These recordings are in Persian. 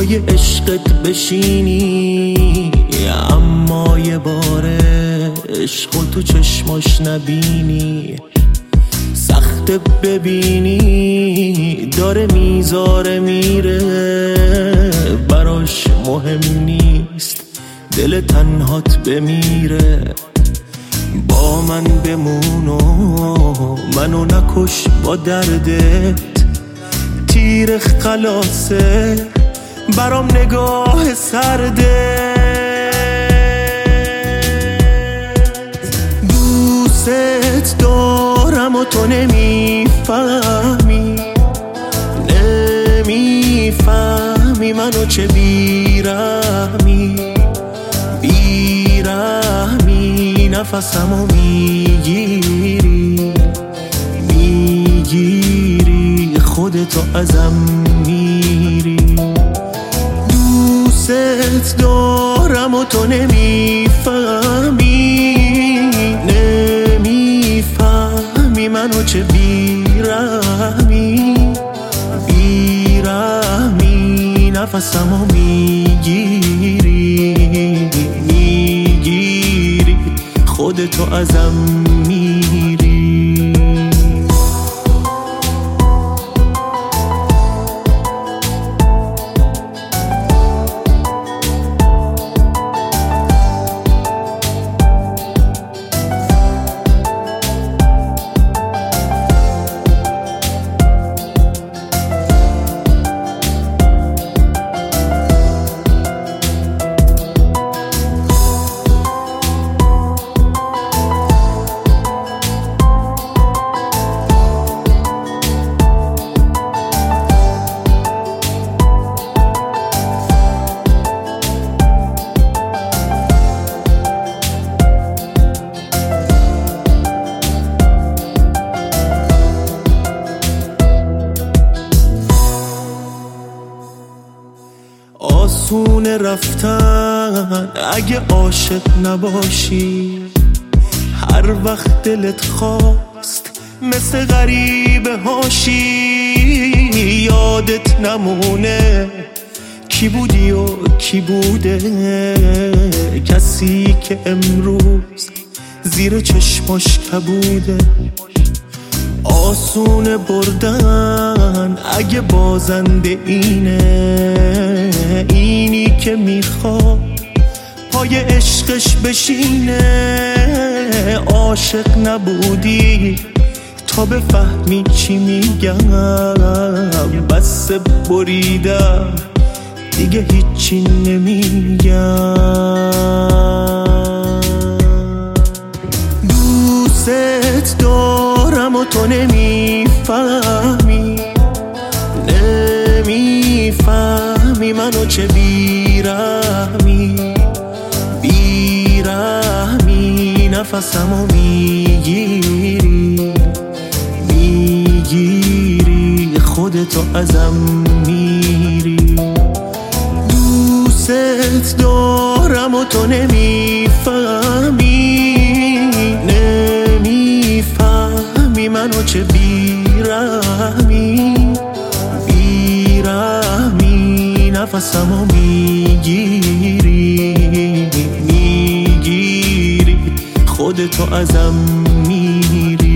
پای عشقت بشینی، اما یه باره عشق و تو چشماش نبینی. سخته ببینی داره میذاره میره، براش مهم نیست دل تنهات بمیره. با من بمون و منو نکش با دردت، تیر خلاصه برام نگاه سرده. دوست دارم و تو نمیفهمی، نمیفهمی منو چه بیرحمی، بیرحمی نفسمو میگیری، میگیری خودتو ازم میری. دوست دارم و تو نمیفهمی، نمیفهمی منو چه بیرحمی، بیرحمی نفسمو میگیری، میگیری خودتو ازم میری. آسونه رفتن اگه عاشق نباشی، هر وقت دلت خواست مثل غریبه هاشی. یادت نمونه کی بودی و کی بوده، کسی که امروز زیر چشماش کبوده. آسونه بردن اگه بازنده اینه، اینی که میخواد پای عشقش بشینه. عاشق نبودی تا بفهمی چی میگم، بس بریدم دیگه هیچی نمیگم. دوست دارم و تو نمیفهمی، نمیفهمی منو چه بیرحمی، بیرحمی نفسمو میگیری، میگیری خودتو ازم میری. دوست دارم و تو نمیفهمی، نمیفهمی منو چه بیرحمی، بیرحمی نفسمو میگیری، میگیری خودتو ازم میری.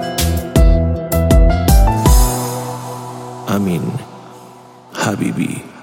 Amin Habibi.